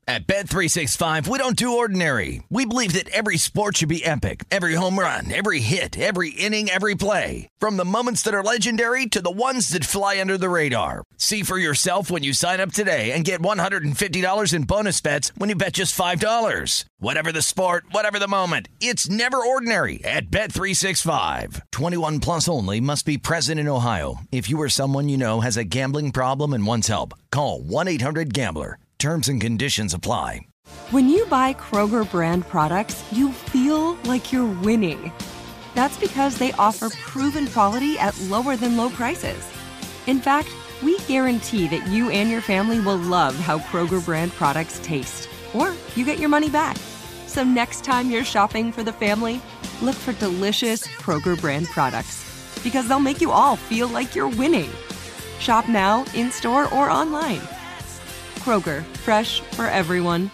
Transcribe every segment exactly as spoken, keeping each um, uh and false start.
At Bet three sixty-five, we don't do ordinary. We believe that every sport should be epic. Every home run, every hit, every inning, every play. From the moments that are legendary to the ones that fly under the radar. See for yourself when you sign up today and get one hundred fifty dollars in bonus bets when you bet just five dollars. Whatever the sport, whatever the moment, it's never ordinary at Bet three sixty-five. twenty-one plus only. Must be present in Ohio. If you or someone you know has a gambling problem and wants help, call one eight hundred gambler. Terms and conditions apply. When you buy Kroger brand products, you feel like you're winning. That's because they offer proven quality at lower than low prices. In fact, we guarantee that you and your family will love how Kroger brand products taste, or you get your money back. So next time you're shopping for the family, look for delicious Kroger brand products, because they'll make you all feel like you're winning. Shop now, in-store, or online. Kroger, fresh for everyone.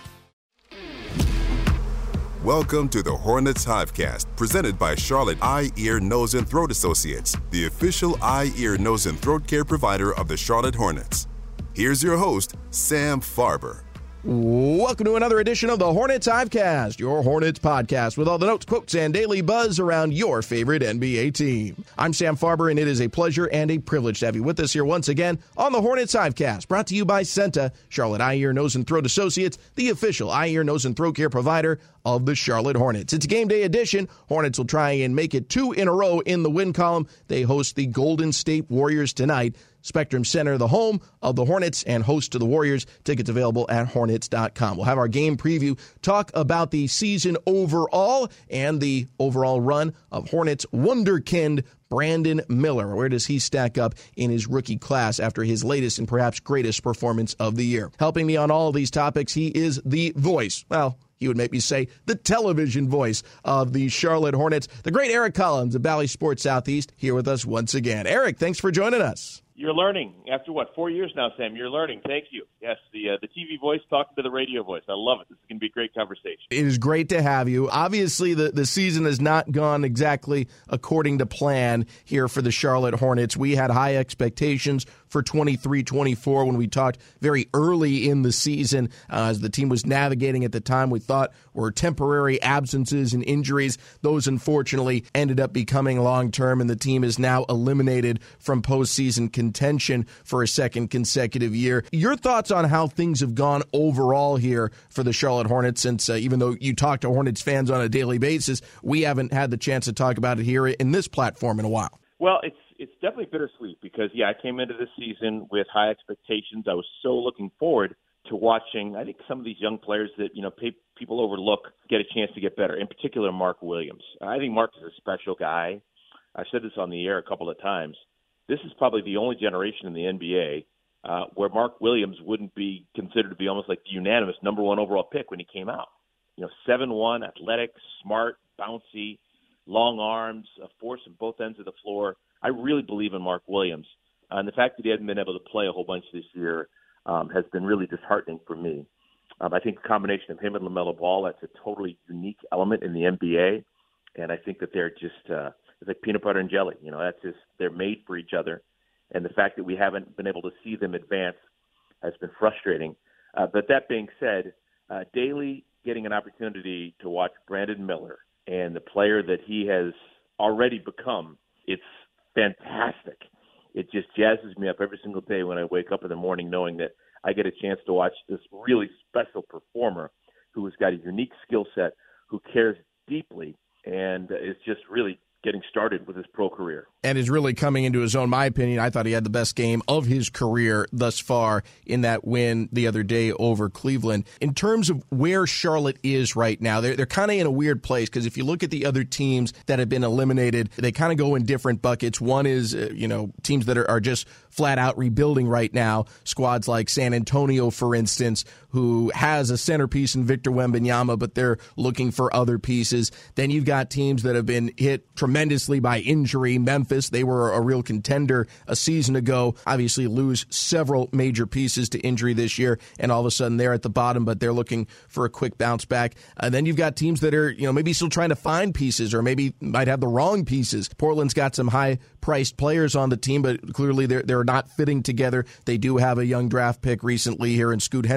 Welcome to the Hornets Hivecast, presented by Charlotte Eye, Ear, Nose, and Throat Associates, the official eye, ear, nose, and throat care provider of the Charlotte Hornets. Here's your host, Sam Farber. Welcome to another edition of the Hornets Hivecast, your Hornets podcast with all the notes, quotes, and daily buzz around your favorite N B A team. I'm Sam Farber, and it is a pleasure and a privilege to have you with us here once again on the Hornets Hivecast, brought to you by Senta, Charlotte Eye, Ear, Nose, and Throat Associates, the official eye, ear, nose, and throat care provider of the Charlotte Hornets. It's a game day edition. Hornets will try and make it two in a row in the win column. They host the Golden State Warriors tonight. Spectrum Center, the home of the Hornets and host to the Warriors. Tickets available at hornets dot com. We'll have our game preview, talk about the season overall and the overall run of Hornets wunderkind Brandon Miller. Where does he stack up in his rookie class after his latest and perhaps greatest performance of the year? Helping me on all of these topics, he is the voice. Well, he would make me say the television voice of the Charlotte Hornets. The great Eric Collins of Bally Sports Southeast here with us once again. Eric, thanks for joining us. You're learning. After, what, four years now, Sam? You're learning. Thank you. Yes, the uh, the T V voice talking to the radio voice. I love it. This is going to be a great conversation. It is great to have you. Obviously, the, the season has not gone exactly according to plan here for the Charlotte Hornets. We had high expectations for twenty-three twenty-four when we talked very early in the season uh, as the team was navigating at the time we thought were temporary absences and injuries. Those, unfortunately, ended up becoming long-term, and the team is now eliminated from postseason contention for a second consecutive year. Your thoughts on how things have gone overall here for the Charlotte Hornets, since uh, even though you talk to Hornets fans on a daily basis, we haven't had the chance to talk about it here in this platform in a while. Well, it's it's definitely bittersweet because, yeah, I came into this season with high expectations. I was so looking forward to watching, I think, some of these young players that, you know, pay, people overlook get a chance to get better, in particular Mark Williams. I think Mark is a special guy. I've said this on the air a couple of times. This is probably the only generation in the N B A uh, where Mark Williams wouldn't be considered to be almost like the unanimous number one overall pick when he came out. You know, seven one, athletic, smart, bouncy, long arms, a force on both ends of the floor. I really believe in Mark Williams. Uh, and the fact that he hasn't been able to play a whole bunch this year um, has been really disheartening for me. Um, I think the combination of him and LaMelo Ball, that's a totally unique element in the N B A. And I think that they're just uh, – it's like peanut butter and jelly. You know, that's just – they're made for each other. And the fact that we haven't been able to see them advance has been frustrating. Uh, but that being said, uh, daily getting an opportunity to watch Brandon Miller and the player that he has already become, it's fantastic. It just jazzes me up every single day when I wake up in the morning knowing that I get a chance to watch this really special performer who has got a unique skill set, who cares deeply, and is just really getting started with his pro career. And is really coming into his own. My opinion, I thought he had the best game of his career thus far in that win the other day over Cleveland. In terms of where Charlotte is right now, they're, they're kind of in a weird place because if you look at the other teams that have been eliminated, they kind of go in different buckets. One is, uh, you know, teams that are, are just flat out rebuilding right now. Squads like San Antonio, for instance, who has a centerpiece in Victor Wembanyama, but they're looking for other pieces. Then you've got teams that have been hit tremendously by injury. Memphis, they were a real contender a season ago. Obviously lose several major pieces to injury this year, and all of a sudden they're at the bottom, but they're looking for a quick bounce back. And then you've got teams that are, you know, maybe still trying to find pieces or maybe might have the wrong pieces. Portland's got some high-priced players on the team, but clearly they're, they're not fitting together. They do have a young draft pick recently here in Scoot Henderson,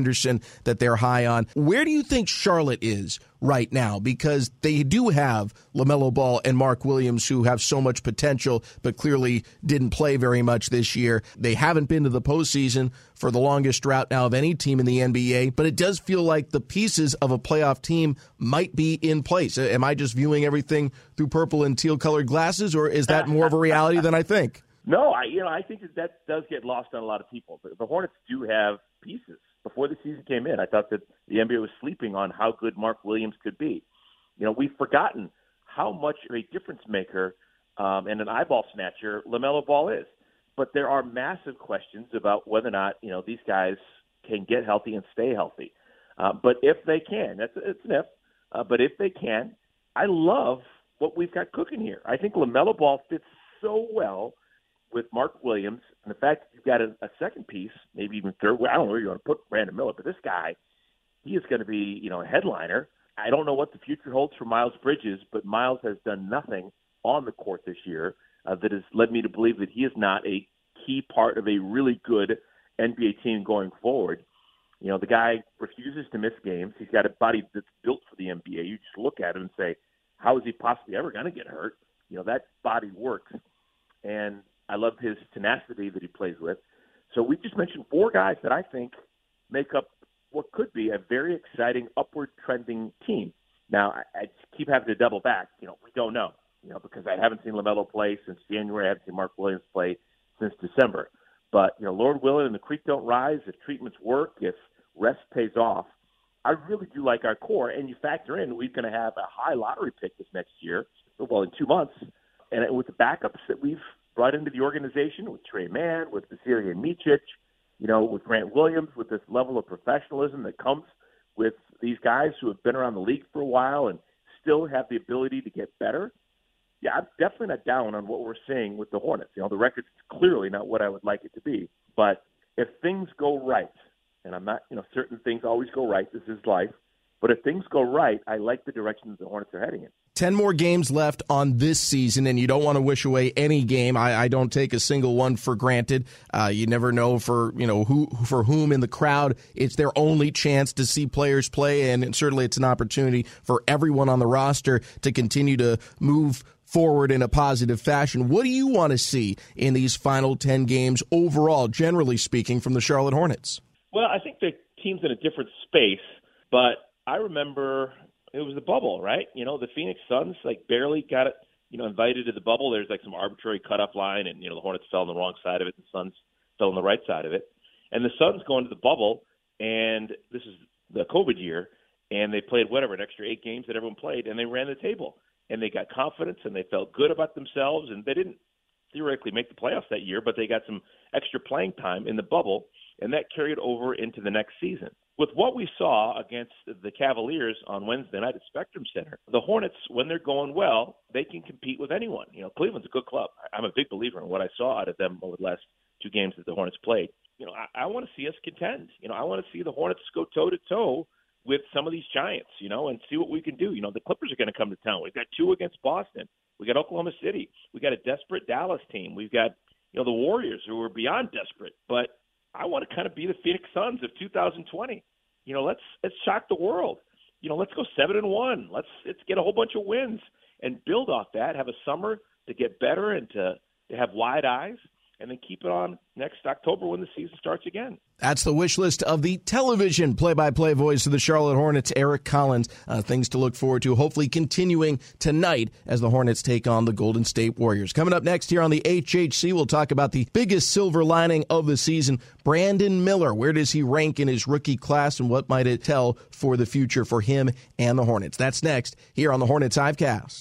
that they're high on. Where do you think Charlotte is right now? Because they do have LaMelo Ball and Mark Williams, who have so much potential, but clearly didn't play very much this year. They haven't been to the postseason for the longest drought now of any team in the N B A, but it does feel like the pieces of a playoff team might be in place. Am I just viewing everything through purple and teal colored glasses, or is that more of a reality than I think? No, I you know I think that that does get lost on a lot of people. The, the Hornets do have pieces. Before the season came in, I thought that the N B A was sleeping on how good Mark Williams could be. You know, we've forgotten how much of a difference maker um, and an eyeball snatcher LaMelo Ball is. But there are massive questions about whether or not, you know, these guys can get healthy and stay healthy. Uh, but if they can, that's it's an if. Uh, but if they can, I love what we've got cooking here. I think LaMelo Ball fits so well with Mark Williams, and the fact that you've got a, a second piece, maybe even third. I don't know where you're going to put Brandon Miller, but this guy, he is going to be, you know, a headliner. I don't know what the future holds for Miles Bridges, but Miles has done nothing on the court this year uh, that has led me to believe that he is not a key part of a really good N B A team going forward. You know, the guy refuses to miss games. He's got a body that's built for the N B A. You just look at him and say, how is he possibly ever going to get hurt? You know, that body works. And I love his tenacity that he plays with. So we just mentioned four guys that I think make up what could be a very exciting upward trending team. Now, I, I keep having to double back. You know, we don't know, you know, because I haven't seen LaMelo play since January. I haven't seen Mark Williams play since December. But, you know, Lord willing and the creek don't rise, if treatments work, if rest pays off, I really do like our core. And you factor in we're going to have a high lottery pick this next year, well, in two months, and with the backups that we've brought into the organization with Trey Mann, with Vasilije Micic, you know, with Grant Williams, with this level of professionalism that comes with these guys who have been around the league for a while and still have the ability to get better. Yeah, I'm definitely not down on what we're seeing with the Hornets. You know, the record's clearly not what I would like it to be. But if things go right, and I'm not, you know, certain things always go right. This is life. But if things go right, I like the direction that the Hornets are heading in. Ten more games left on this season, and you don't want to wish away any game. I, I don't take a single one for granted. Uh, you never know for you know who for whom in the crowd it's their only chance to see players play, and certainly it's an opportunity for everyone on the roster to continue to move forward in a positive fashion. What do you want to see in these final ten games overall, generally speaking, from the Charlotte Hornets? Well, I think the team's in a different space, but I remember it was the bubble, right? You know, the Phoenix Suns like barely got it, you know, invited to the bubble. There's like some arbitrary cutoff line, and you know the Hornets fell on the wrong side of it. The Suns fell on the right side of it, and the Suns go into the bubble, and this is the COVID year, and they played whatever an extra eight games that everyone played, and they ran the table, and they got confidence, and they felt good about themselves, and they didn't theoretically make the playoffs that year, but they got some extra playing time in the bubble, and that carried over into the next season. With what we saw against the Cavaliers on Wednesday night at Spectrum Center, the Hornets, when they're going well, they can compete with anyone. You know, Cleveland's a good club. I'm a big believer in what I saw out of them over the last two games that the Hornets played. You know, I, I want to see us contend. You know, I want to see the Hornets go toe-to-toe with some of these giants, you know, and see what we can do. You know, the Clippers are going to come to town. We've got two against Boston. We got Oklahoma City. We got a desperate Dallas team. We've got, you know, the Warriors who are beyond desperate. But I want to kind of be the Phoenix Suns of two thousand twenty. You know, let's let's shock the world. You know, let's go seven and one. Let's let's get a whole bunch of wins and build off that. Have a summer to get better and to, to have wide eyes, and then keep it on next October when the season starts again. That's the wish list of the television play-by-play voice of the Charlotte Hornets, Eric Collins. Uh, things to look forward to, hopefully continuing tonight as the Hornets take on the Golden State Warriors. Coming up next here on the H H C, we'll talk about the biggest silver lining of the season, Brandon Miller. Where does he rank in his rookie class, and what might it tell for the future for him and the Hornets? That's next here on the Hornets Hivecast.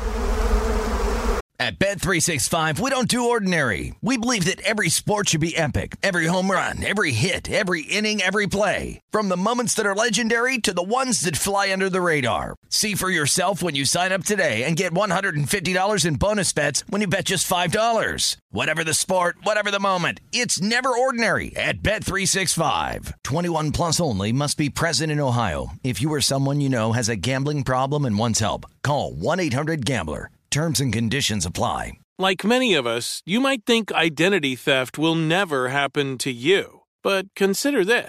At Bet three sixty-five, we don't do ordinary. We believe that every sport should be epic. Every home run, every hit, every inning, every play. From the moments that are legendary to the ones that fly under the radar. See for yourself when you sign up today and get one hundred fifty dollars in bonus bets when you bet just five dollars. Whatever the sport, whatever the moment, it's never ordinary at Bet three sixty-five. twenty-one plus only. Must be present in Ohio. If you or someone you know has a gambling problem and wants help, call one eight hundred gambler. Terms and conditions apply. Like many of us, you might think identity theft will never happen to you. But consider this.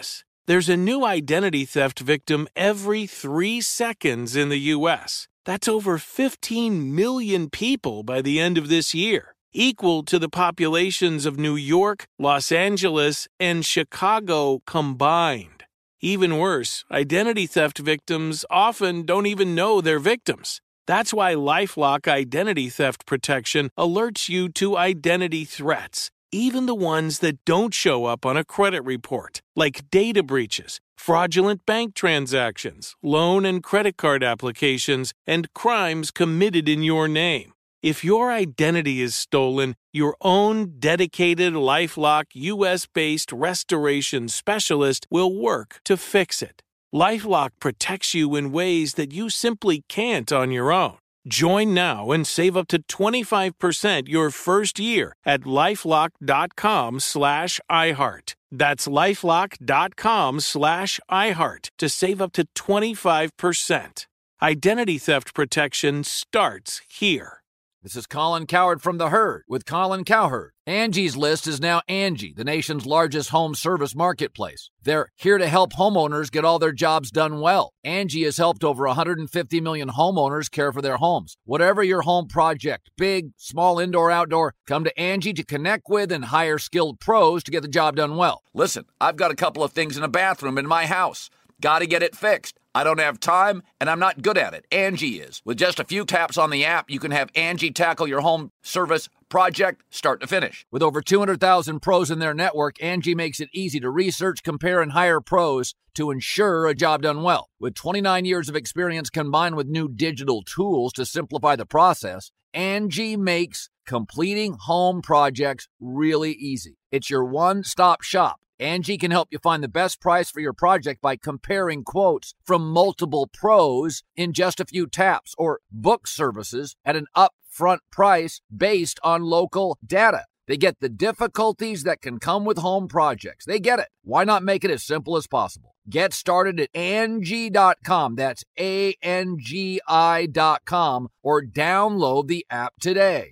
There's a new identity theft victim every three seconds in the U S. That's over fifteen million people by the end of this year, equal to the populations of New York, Los Angeles, and Chicago combined. Even worse, identity theft victims often don't even know they're victims. That's why LifeLock Identity Theft Protection alerts you to identity threats, even the ones that don't show up on a credit report, like data breaches, fraudulent bank transactions, loan and credit card applications, and crimes committed in your name. If your identity is stolen, your own dedicated LifeLock U S-based restoration specialist will work to fix it. LifeLock protects you in ways that you simply can't on your own. Join now and save up to twenty-five percent your first year at LifeLock.com slash iHeart. That's LifeLock.com slash iHeart to save up to twenty-five percent. Identity theft protection starts here. This is Colin Cowherd from The Herd with Colin Cowherd. Angie's List is now Angie, the nation's largest home service marketplace. They're here to help homeowners get all their jobs done well. Angie has helped over one hundred fifty million homeowners care for their homes. Whatever your home project, big, small, indoor, outdoor, come to Angie to connect with and hire skilled pros to get the job done well. Listen, I've got a couple of things in a bathroom in my house. Got to get it fixed. I don't have time, and I'm not good at it. Angie is. With just a few taps on the app, you can have Angie tackle your home service project start to finish. With over two hundred thousand pros in their network, Angie makes it easy to research, compare, and hire pros to ensure a job done well. With twenty-nine years of experience combined with new digital tools to simplify the process, Angie makes completing home projects really easy. It's your one-stop shop. Angie can help you find the best price for your project by comparing quotes from multiple pros in just a few taps, or book services at an upfront price based on local data. They get the difficulties that can come with home projects. They get it. Why not make it as simple as possible? Get started at Angie dot com. That's A N G I dot com, or download the app today.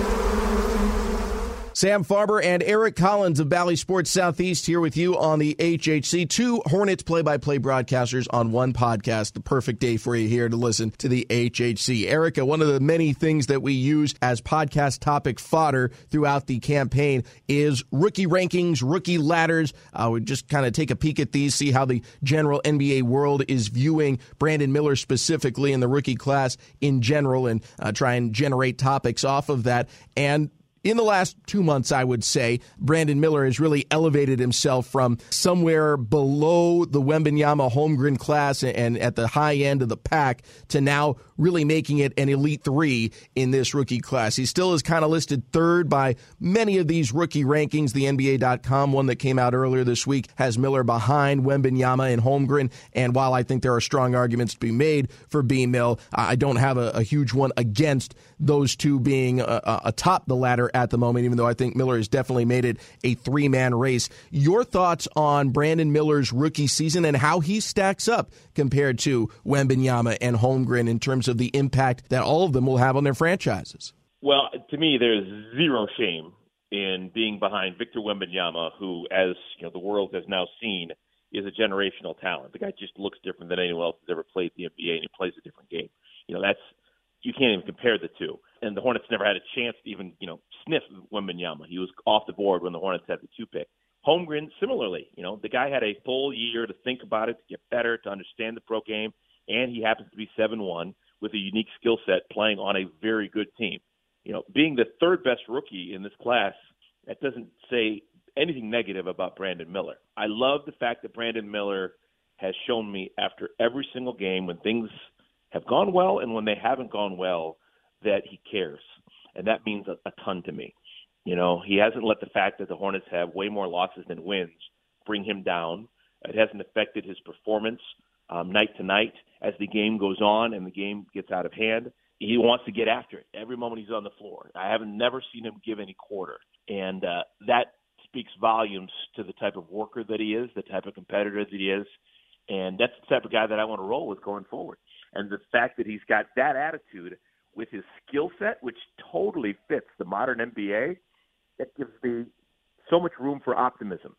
Sam Farber and Eric Collins of Bally Sports Southeast here with you on the H H C. Two Hornets play-by-play broadcasters on one podcast. The perfect day for you here to listen to the H H C. Erica, one of the many things that we use as podcast topic fodder throughout the campaign is rookie rankings, rookie ladders. Uh, we just kind of take a peek at these, see how the general N B A world is viewing Brandon Miller specifically and the rookie class in general, and uh, try and generate topics off of that. And in the last two months, I would say, Brandon Miller has really elevated himself from somewhere below the Wembanyama Holmgren class and at the high end of the pack to now really making it an elite three in this rookie class. He still is kind of listed third by many of these rookie rankings. The N B A dot com one that came out earlier this week has Miller behind Wembanyama and Holmgren. And while I think there are strong arguments to be made for B-Mill, I don't have a, a huge one against those two being uh, atop the ladder at the moment, even though I think Miller has definitely made it a three-man race. Your thoughts on Brandon Miller's rookie season and how he stacks up compared to Wembanyama and Holmgren in terms of the impact that all of them will have on their franchises? Well, to me, there's zero shame in being behind Victor Wembanyama, who, as you know, the world has now seen, is a generational talent. The guy just looks different than anyone else has ever played the N B A, and he plays a different game. You know, that's you can't even compare the two. And the Hornets never had a chance to even, you know, sniff Wembanyama. He was off the board when the Hornets had the two pick. Holmgren, similarly, you know, the guy had a full year to think about it, to get better, to understand the pro game, and he happens to be seven one with a unique skill set playing on a very good team. You know, being the third best rookie in this class, that doesn't say anything negative about Brandon Miller. I love the fact that Brandon Miller has shown me after every single game when things have gone well and when they haven't gone well that he cares. And that means a, a ton to me. You know, he hasn't let the fact that the Hornets have way more losses than wins bring him down. It hasn't affected his performance um, night to night as the game goes on and the game gets out of hand. He wants to get after it every moment he's on the floor. I haven't never seen him give any quarter. And uh, that speaks volumes to the type of worker that he is, the type of competitor that he is. And that's the type of guy that I want to roll with going forward. And the fact that he's got that attitude with his skill set, which totally fits the modern N B A, that gives me so much room for optimism.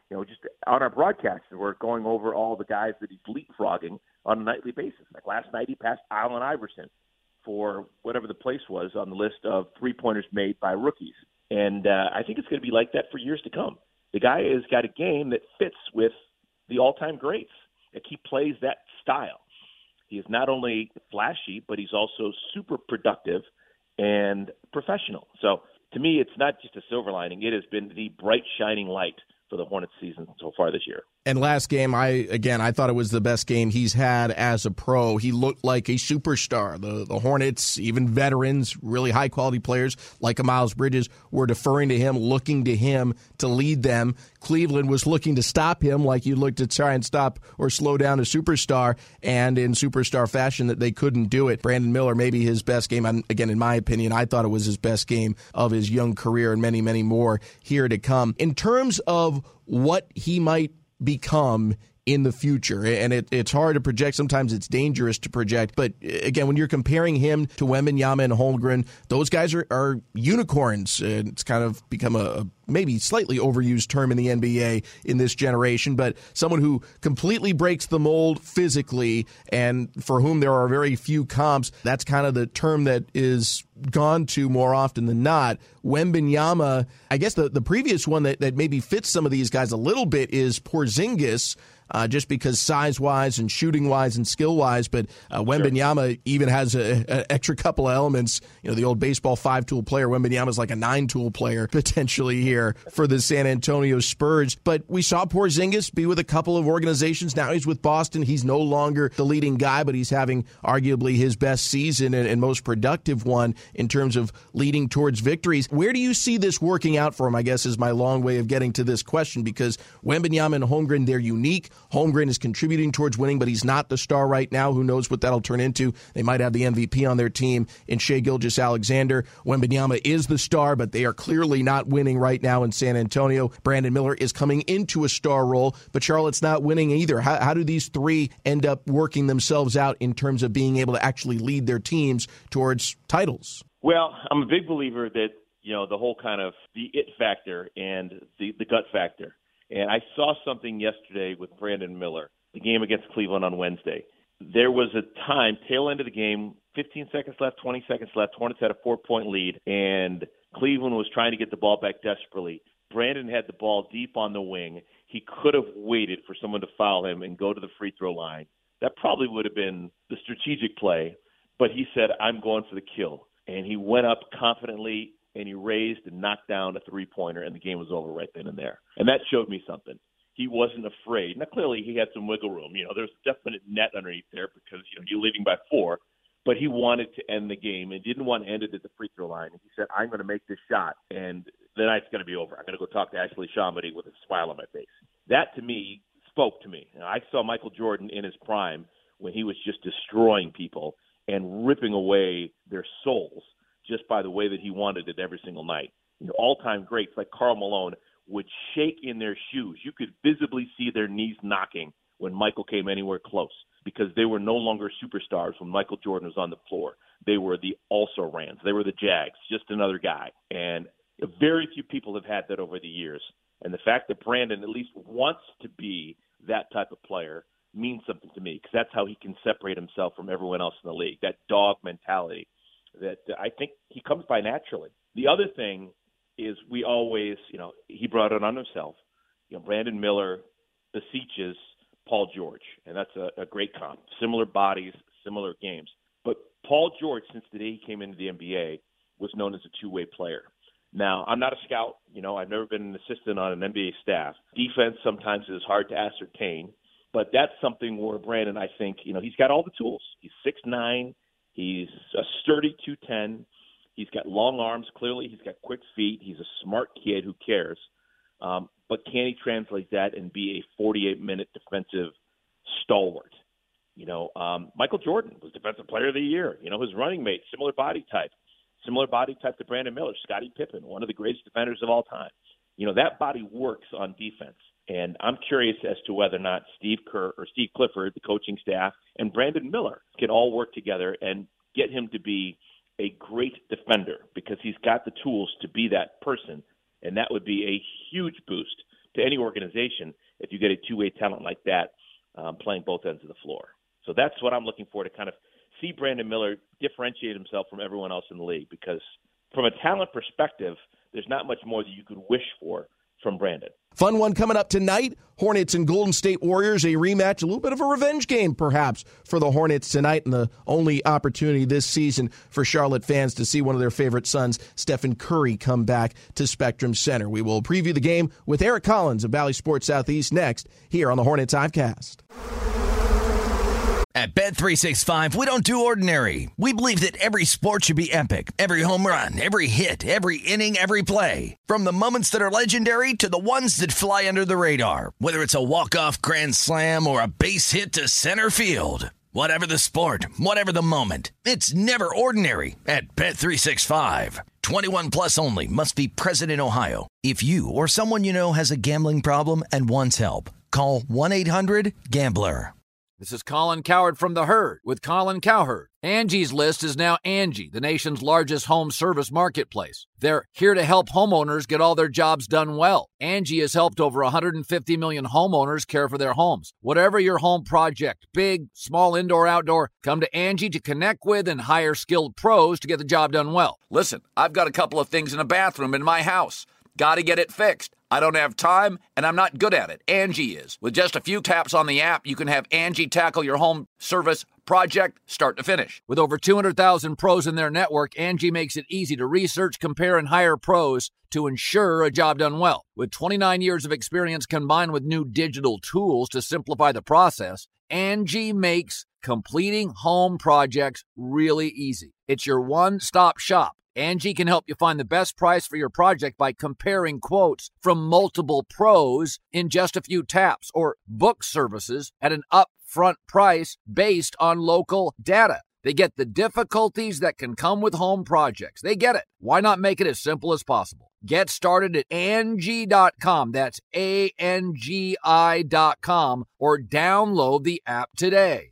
You know, just on our broadcast, we're going over all the guys that he's leapfrogging on a nightly basis. Like last night, he passed Allen Iverson for whatever the place was on the list of three-pointers made by rookies. And uh, I think it's going to be like that for years to come. The guy has got a game that fits with the all-time greats. Like he plays that style. He is not only flashy, but he's also super productive and professional. So to me, it's not just a silver lining. It has been the bright, shining light for the Hornets season so far this year. And last game, I again, I thought it was the best game he's had as a pro. He looked like a superstar. The the Hornets, even veterans, really high-quality players like a Miles Bridges, were deferring to him, looking to him to lead them. Cleveland was looking to stop him like you looked to try and stop or slow down a superstar, and in superstar fashion that they couldn't do it. Brandon Miller, maybe his best game. Again, in my opinion, I thought it was his best game of his young career, and many, many more here to come. In terms of what he might become in the future, and it, it's hard to project. Sometimes it's dangerous to project. But again, when you're comparing him to Wembanyama and Holmgren, those guys are, are unicorns. It's kind of become a, a maybe slightly overused term in the N B A in this generation, but someone who completely breaks the mold physically and for whom there are very few comps. That's kind of the term that is gone to more often than not. Wembanyama, I guess the, the previous one that, that maybe fits some of these guys a little bit is Porzingis, uh, just because size-wise and shooting-wise and skill-wise, but uh, Wembanyama sure. even has an extra couple of elements. You know, the old baseball five-tool player, Wembanyama is like a nine-tool player potentially here for the San Antonio Spurs. But we saw Porzingis be with a couple of organizations. Now he's with Boston. He's no longer the leading guy, but he's having arguably his best season and, and most productive one in terms of leading towards victories. Where do you see this working out for him, I guess, is my long way of getting to this question, because Wembanyama and Holmgren, they're unique. Holmgren is contributing towards winning, but he's not the star right now. Who knows what that'll turn into? They might have the M V P on their team in Shai Gilgeous-Alexander. Wembanyama is the star, but they are clearly not winning right now in San Antonio. Brandon Miller is coming into a star role, but Charlotte's not winning either. How, how do these three end up working themselves out in terms of being able to actually lead their teams towards titles? Well, I'm a big believer that, you know, the whole kind of the it factor and the, the gut factor. And I saw something yesterday with Brandon Miller, the game against Cleveland on Wednesday. There was a time, tail end of the game, fifteen seconds left, twenty seconds left. Hornets had a four-point lead, and Cleveland was trying to get the ball back desperately. Brandon had the ball deep on the wing. He could have waited for someone to foul him and go to the free throw line. That probably would have been the strategic play, but he said, I'm going for the kill. And he went up confidently, and he raised and knocked down a three-pointer, and the game was over right then and there. And that showed me something. He wasn't afraid. Now, clearly, he had some wiggle room. You know, there's a definite net underneath there because, you know, you're leading by four. But he wanted to end the game and didn't want to end it at the free throw line. He said, I'm going to make this shot, and the night's going to be over. I'm going to go talk to Ashley Shamadi with a smile on my face. That, to me, spoke to me. You know, I saw Michael Jordan in his prime when he was just destroying people and ripping away their souls just by the way that he wanted it every single night. You know, all-time greats like Karl Malone would shake in their shoes. You could visibly see their knees knocking when Michael came anywhere close because they were no longer superstars when Michael Jordan was on the floor. They were the also-rans. They were the Jags, just another guy. And very few people have had that over the years. And the fact that Brandon at least wants to be that type of player means something to me because that's how he can separate himself from everyone else in the league, that dog mentality that I think he comes by naturally. The other thing is we always, you know, he brought it on himself. You know, Brandon Miller beseeches Paul George, and that's a, a great comp. Similar bodies, similar games. But Paul George, since the day he came into the N B A, was known as a two-way player. Now, I'm not a scout. You know, I've never been an assistant on an N B A staff. Defense sometimes is hard to ascertain, but that's something where Brandon, I think, you know, he's got all the tools. He's six nine. He's a sturdy two ten. He's got long arms. Clearly, he's got quick feet. He's a smart kid who cares. Um, but can he translate that and be a forty-eight minute defensive stalwart? You know, um, Michael Jordan was Defensive Player of the Year. You know, his running mate, similar body type. Similar body type to Brandon Miller, Scottie Pippen, one of the greatest defenders of all time. You know, that body works on defense. And I'm curious as to whether or not Steve Kerr or Steve Clifford, the coaching staff, and Brandon Miller can all work together and get him to be a great defender because he's got the tools to be that person. And that would be a huge boost to any organization if you get a two-way talent like that um, playing both ends of the floor. So that's what I'm looking for, to kind of see Brandon Miller differentiate himself from everyone else in the league, because from a talent perspective, there's not much more that you could wish for from Brandon. Fun one coming up tonight. Hornets and Golden State Warriors, a rematch, a little bit of a revenge game perhaps for the Hornets tonight, and the only opportunity this season for Charlotte fans to see one of their favorite sons, Stephen Curry, come back to Spectrum Center. We will preview the game with Eric Collins of Bally Sports Southeast next here on the Hornets Hivecast. At Bet three sixty-five, we don't do ordinary. We believe that every sport should be epic. Every home run, every hit, every inning, every play. From the moments that are legendary to the ones that fly under the radar. Whether it's a walk-off grand slam or a base hit to center field. Whatever the sport, whatever the moment. It's never ordinary at Bet three sixty-five. twenty-one plus only. Must be present in Ohio. If you or someone you know has a gambling problem and wants help, call one eight hundred gambler. This is Colin Cowherd from The Herd with Colin Cowherd. Angie's List is now Angie, the nation's largest home service marketplace. They're here to help homeowners get all their jobs done well. Angie has helped over one hundred fifty million homeowners care for their homes. Whatever your home project, big, small, indoor, outdoor, come to Angie to connect with and hire skilled pros to get the job done well. Listen, I've got a couple of things in a bathroom in my house. Got to get it fixed. I don't have time, and I'm not good at it. Angie is. With just a few taps on the app, you can have Angie tackle your home service project start to finish. With over two hundred thousand pros in their network, Angie makes it easy to research, compare, and hire pros to ensure a job done well. With twenty-nine years of experience combined with new digital tools to simplify the process, Angie makes completing home projects really easy. It's your one-stop shop. Angie can help you find the best price for your project by comparing quotes from multiple pros in just a few taps, or book services at an upfront price based on local data. They get the difficulties that can come with home projects. They get it. Why not make it as simple as possible? Get started at Angie dot com. That's A N G I dot com, or download the app today.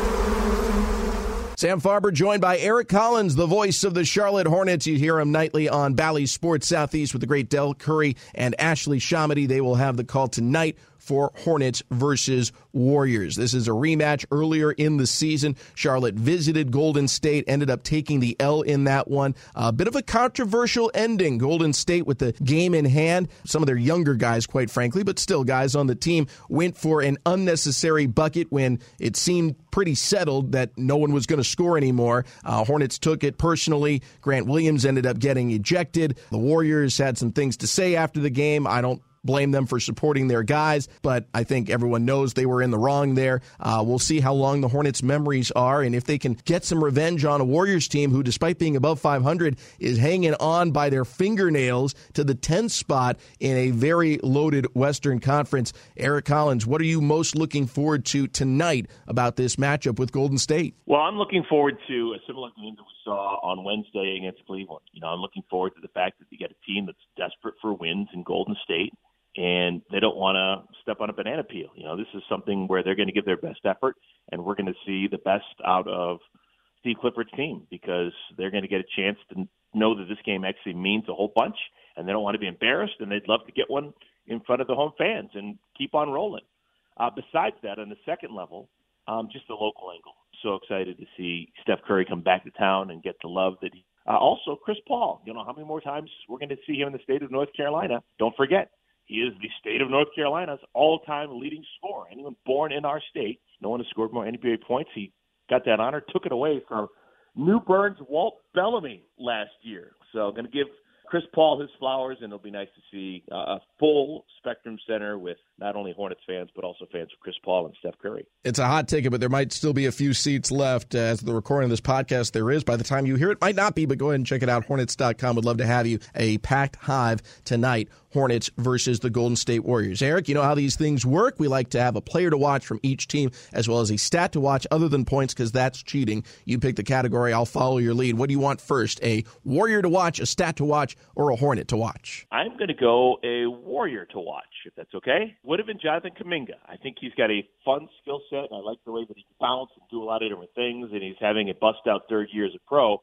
Sam Farber joined by Eric Collins, the voice of the Charlotte Hornets. You hear him nightly on Bally Sports Southeast with the great Del Curry and Ashley Shamity. They will have the call tonight for Hornets versus Warriors. This is a rematch earlier in the season. Charlotte visited Golden State, ended up taking the L in that one. A bit of a controversial ending. Golden State with the game in hand. Some of their younger guys, quite frankly, but still guys on the team, went for an unnecessary bucket when it seemed pretty settled that no one was going to score anymore. Uh, Hornets took it personally. Grant Williams ended up getting ejected. The Warriors had some things to say after the game. I don't blame them for supporting their guys, but I think everyone knows they were in the wrong there. Uh, we'll see how long the Hornets' memories are, and if they can get some revenge on a Warriors team who, despite being above five hundred, is hanging on by their fingernails to the tenth spot in a very loaded Western Conference. Eric Collins, what are you most looking forward to tonight about this matchup with Golden State? Well, I'm looking forward to a similar game that we saw on Wednesday against Cleveland. You know, I'm looking forward to the fact that you get a team that's desperate for wins in Golden State, and they don't want to step on a banana peel. You know, this is something where they're going to give their best effort, and we're going to see the best out of Steve Clifford's team, because they're going to get a chance to know that this game actually means a whole bunch, and they don't want to be embarrassed, and they'd love to get one in front of the home fans and keep on rolling. Uh, besides that, on the second level, um, just the local angle. So excited to see Steph Curry come back to town and get the love that he uh, also, Chris Paul. You know, how many more times we're going to see him in the state of North Carolina? Don't forget, he is the state of North Carolina's all-time leading scorer. Anyone born in our state, no one has scored more N B A points. He got that honor, took it away from New Bern's Walt Bellamy last year. So I'm going to give Chris Paul his flowers, and it'll be nice to see uh, a full Spectrum Center with not only Hornets fans, but also fans of Chris Paul and Steph Curry. It's a hot ticket, but there might still be a few seats left. Uh, as the recording of this podcast, there is. By the time you hear it, might not be, but go ahead and check it out, Hornets dot com. Would love to have you. A packed hive tonight, Hornets versus the Golden State Warriors. Eric, you know how these things work. We like to have a player to watch from each team, as well as a stat to watch other than points, because that's cheating. You pick the category. I'll follow your lead. What do you want first? A Warrior to watch, a stat to watch, or a Hornet to watch? I'm going to go a Warrior to watch, if that's okay. Would have been Jonathan Kuminga. I think he's got a fun skill set. I like the way that he can bounce and do a lot of different things, and he's having a bust-out third year as a pro.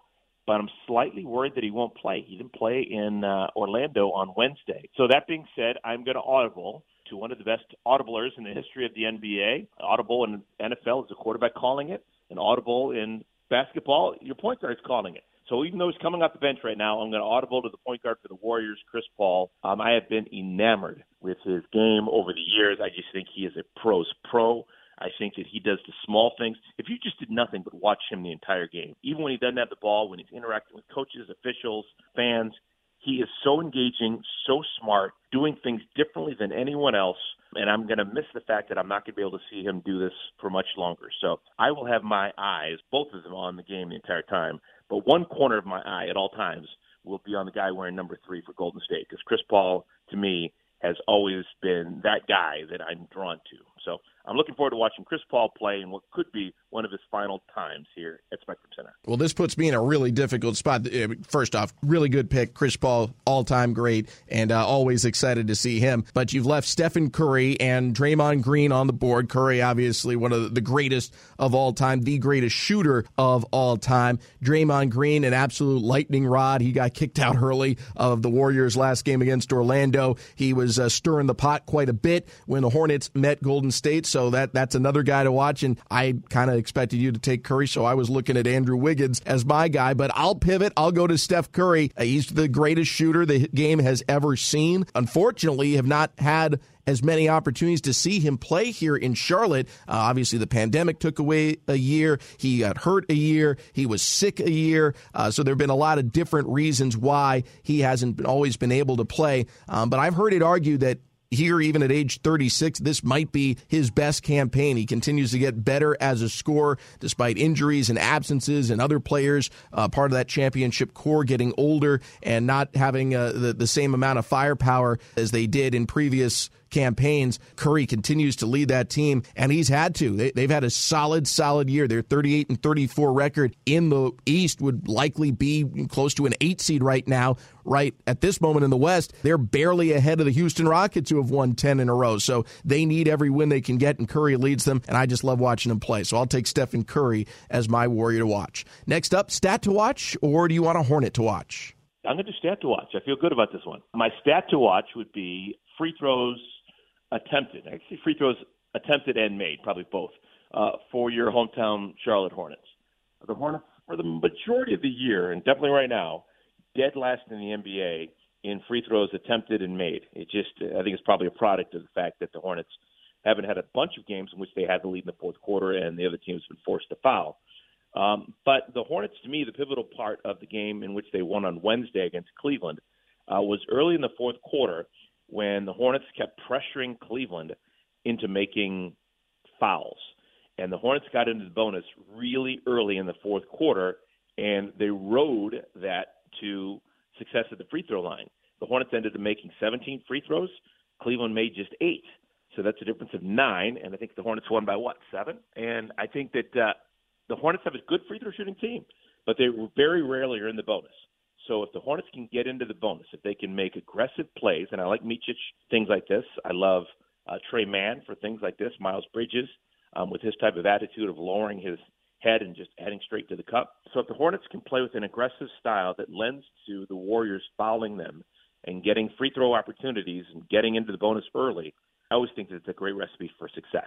but I'm slightly worried that he won't play. He didn't play in uh, Orlando on Wednesday. So that being said, I'm going to audible to one of the best audiblers in the history of the N B A. Audible in N F L is the quarterback calling it, and audible in basketball, your point guard is calling it. So even though he's coming off the bench right now, I'm going to audible to the point guard for the Warriors, Chris Paul. Um, I have been enamored with his game over the years. I just think he is a pro's pro. I think that he does the small things. If you just did nothing but watch him the entire game, even when he doesn't have the ball, when he's interacting with coaches, officials, fans, he is so engaging, so smart, doing things differently than anyone else. And I'm going to miss the fact that I'm not going to be able to see him do this for much longer. So I will have my eyes, both of them, on the game the entire time. But one corner of my eye at all times will be on the guy wearing number three for Golden State, because Chris Paul, to me, has always been that guy that I'm drawn to. So I'm looking forward to watching Chris Paul play in what could be one of his final times here at Spectrum Center. Well, this puts me in a really difficult spot. First off, really good pick. Chris Paul, all-time great, and uh, always excited to see him. But you've left Stephen Curry and Draymond Green on the board. Curry, obviously, one of the greatest of all time, the greatest shooter of all time. Draymond Green, an absolute lightning rod. He got kicked out early of the Warriors' last game against Orlando. He was uh, stirring the pot quite a bit when the Hornets met Golden State, so that that's another guy to watch. And I kind of expected you to take Curry, so I was looking at Andrew Wiggins as my guy. But I'll pivot. I'll go to Steph Curry. Uh, he's the greatest shooter the game has ever seen. Unfortunately, have not had as many opportunities to see him play here in Charlotte. Uh, obviously, the pandemic took away a year. He got hurt a year. He was sick a year. Uh, so there have been a lot of different reasons why he hasn't been, always been able to play. Um, but I've heard it argued that here, even at age thirty-six, this might be his best campaign. He continues to get better as a scorer despite injuries and absences and other players, uh, part of that championship core, getting older and not having uh, the, the same amount of firepower as they did in previous campaigns. Curry continues to lead that team, and he's had to. They, they've had a solid, solid year. Their thirty-eight and thirty-four record in the East would likely be close to an eight seed right now. Right at this moment in the West, they're barely ahead of the Houston Rockets, who have won ten in a row. So they need every win they can get, and Curry leads them, and I just love watching him play. So I'll take Stephen Curry as my Warrior to watch. Next up, stat to watch, or do you want a Hornet to watch? I'm going to do stat to watch. I feel good about this one. My stat to watch would be free throws attempted. Actually, free throws attempted and made, probably both, uh, for your hometown Charlotte Hornets. The Hornets, for the majority of the year, and definitely right now, dead last in the N B A in free throws attempted and made. It just, I think it's probably a product of the fact that the Hornets haven't had a bunch of games in which they had the lead in the fourth quarter and the other team's been forced to foul. Um, but the Hornets, to me, the pivotal part of the game in which they won on Wednesday against Cleveland uh, was early in the fourth quarter when the Hornets kept pressuring Cleveland into making fouls. And the Hornets got into the bonus really early in the fourth quarter, and they rode that to success at the free throw line. The Hornets ended up making seventeen free throws. Cleveland made just eight. So that's a difference of nine, and I think the Hornets won by, what, seven? And I think that uh, the Hornets have a good free throw shooting team, but they very rarely are in the bonus. So if the Hornets can get into the bonus, if they can make aggressive plays, and I like Micic, things like this. I love uh, Trey Mann for things like this, Miles Bridges um, with his type of attitude of lowering his head and just heading straight to the cup. So if the Hornets can play with an aggressive style that lends to the Warriors fouling them and getting free throw opportunities and getting into the bonus early, I always think that it's a great recipe for success.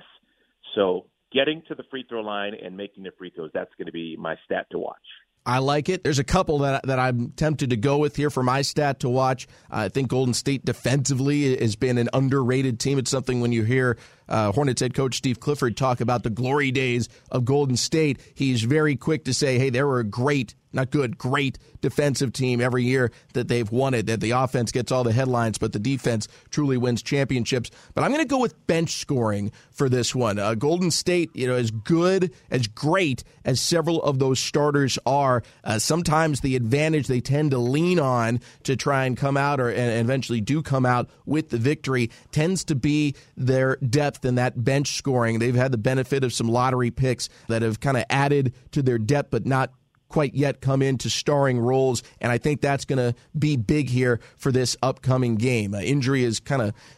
So getting to the free throw line and making the free throws, that's going to be my stat to watch. I like it. There's a couple that that I'm tempted to go with here for my stat to watch. I think Golden State defensively has been an underrated team. It's something when you hear uh, Hornets head coach Steve Clifford talk about the glory days of Golden State, he's very quick to say, hey, they were a great, not good, great defensive team every year that they've won it, that the offense gets all the headlines, but the defense truly wins championships. But I'm going to go with bench scoring for this one. Uh, Golden State, you know, as good, as great as several of those starters are, uh, sometimes the advantage they tend to lean on to try and come out or and eventually do come out with the victory tends to be their depth in that bench scoring. They've had the benefit of some lottery picks that have kind of added to their depth, but not quite yet come into starring roles, and I think that's going to be big here for this upcoming game. Uh, injury has kind of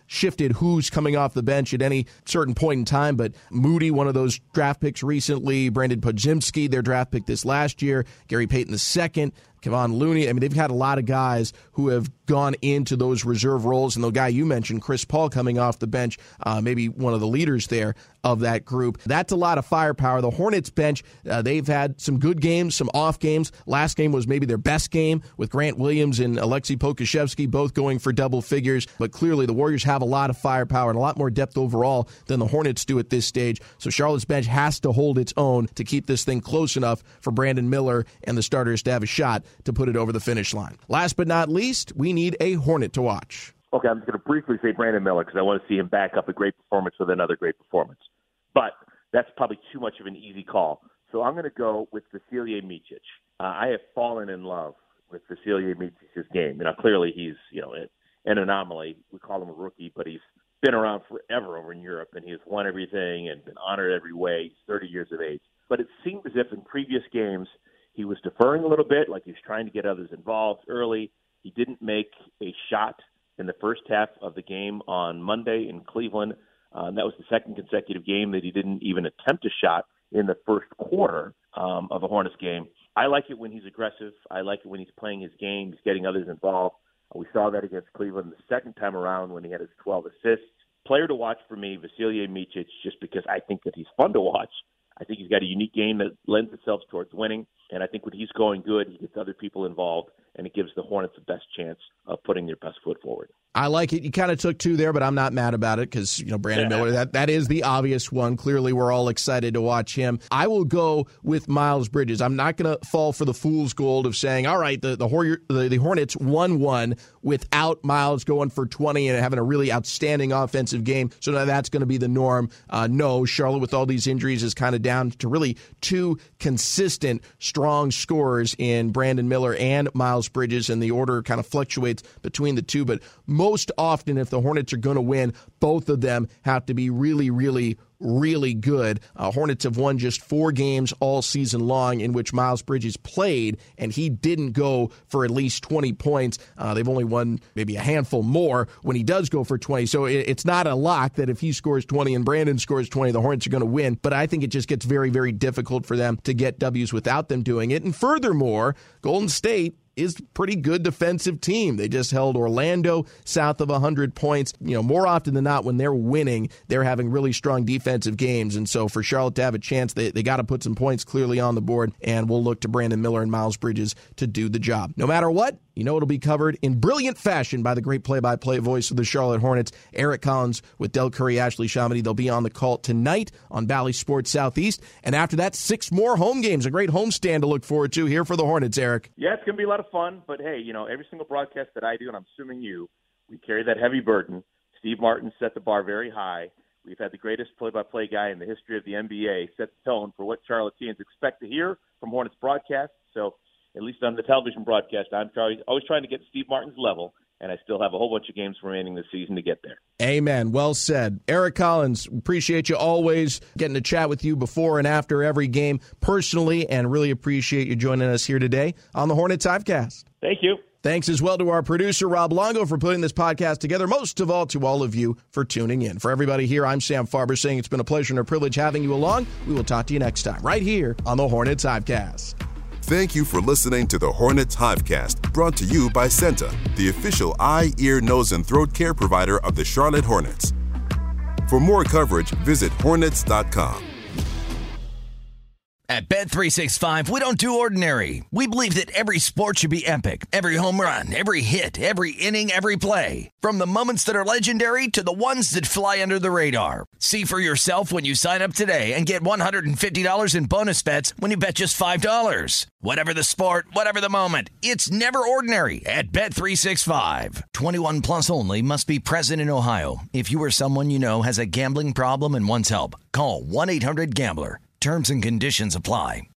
shifted who's coming off the bench at any certain point in time, but Moody, one of those draft picks recently, Brandon Podziemski, their draft pick this last year, Gary Payton the second, Kevon Looney. I mean, they've had a lot of guys who have gone into those reserve roles, and the guy you mentioned, Chris Paul, coming off the bench, uh, maybe one of the leaders there of that group. That's a lot of firepower. The Hornets bench, uh, they've had some good games, some off games. Last game was maybe their best game with Grant Williams and Alexei Pokusevski both going for double figures, but clearly the Warriors have a lot of firepower and a lot more depth overall than the Hornets do at this stage, so Charlotte's bench has to hold its own to keep this thing close enough for Brandon Miller and the starters to have a shot to put it over the finish line. Last but not least, we need a Hornet to watch. Okay, I'm just going to briefly say Brandon Miller because I want to see him back up a great performance with another great performance. But that's probably too much of an easy call. So I'm going to go with Vasilije Micic. Uh, I have fallen in love with Vasilije Micic's game. You know, clearly he's, you know, an anomaly. We call him a rookie, but he's been around forever over in Europe, and he has won everything and been honored every way. He's thirty years of age. But it seemed as if in previous games he was deferring a little bit, like he was trying to get others involved early. He didn't make a shot in the first half of the game on Monday in Cleveland. Uh, and that was the second consecutive game that he didn't even attempt a shot in the first quarter um, of a Hornets game. I like it when he's aggressive. I like it when he's playing his game. He's getting others involved. We saw that against Cleveland the second time around when he had his twelve assists. Player to watch for me, Vasilije Micic, just because I think that he's fun to watch. I think he's got a unique game that lends itself towards winning. And I think when he's going good, he gets other people involved, and it gives the Hornets the best chance of putting their best foot forward. I like it. You kind of took two there, but I'm not mad about it because, you know, Brandon Miller, that, that is the obvious one. Clearly, we're all excited to watch him. I will go with Miles Bridges. I'm not going to fall for the fool's gold of saying, all right, the the, Hor- the, the Hornets won one without Miles going for twenty and having a really outstanding offensive game, so now that's going to be the norm. Uh, no, Charlotte, with all these injuries, is kind of down to really two consistent, strong scorers in Brandon Miller and Miles Bridges, and the order kind of fluctuates between the two, but most often, if the Hornets are going to win, both of them have to be really, really, really good. Uh, Hornets have won just four games all season long in which Miles Bridges played, and he didn't go for at least twenty points. Uh, they've only won maybe a handful more when he does go for twenty. So it, it's not a lock that if he scores twenty and Brandon scores twenty, the Hornets are going to win. But I think it just gets very, very difficult for them to get W's without them doing it. And furthermore, Golden State is a pretty good defensive team. They just held Orlando south of one hundred points. You know, more often than not, when they're winning, they're having really strong defensive games. And so for Charlotte to have a chance, they, they got to put some points clearly on the board, and we'll look to Brandon Miller and Miles Bridges to do the job. No matter what, you know it'll be covered in brilliant fashion by the great play-by-play voice of the Charlotte Hornets, Eric Collins, with Del Curry, Ashley Shamedy. They'll be on the call tonight on Bally Sports Southeast. And after that, six more home games. A great homestand to look forward to here for the Hornets, Eric. Yeah, it's going to be a lot of fun. But, hey, you know, every single broadcast that I do, and I'm assuming you, we carry that heavy burden. Steve Martin set the bar very high. We've had the greatest play-by-play guy in the history of the N B A set the tone for what Charlotteans expect to hear from Hornets broadcasts. So at least on the television broadcast, I'm try- always trying to get Steve Martin's level, and I still have a whole bunch of games remaining this season to get there. Amen. Well said. Eric Collins, appreciate you always getting to chat with you before and after every game personally, and really appreciate you joining us here today on the Hornets Hivecast. Thank you. Thanks as well to our producer, Rob Longo, for putting this podcast together. Most of all, to all of you for tuning in. For everybody here, I'm Sam Farber saying it's been a pleasure and a privilege having you along. We will talk to you next time right here on the Hornets Hivecast. Thank you for listening to the Hornets Hivecast, brought to you by Senta, the official eye, ear, nose, and throat care provider of the Charlotte Hornets. For more coverage, visit hornets dot com. At Bet three sixty-five, we don't do ordinary. We believe that every sport should be epic. Every home run, every hit, every inning, every play. From the moments that are legendary to the ones that fly under the radar. See for yourself when you sign up today and get one hundred fifty dollars in bonus bets when you bet just five dollars. Whatever the sport, whatever the moment, it's never ordinary at Bet three sixty-five. twenty-one plus only. Must be present in Ohio. If you or someone you know has a gambling problem and wants help, call one eight hundred gambler. Terms and conditions apply.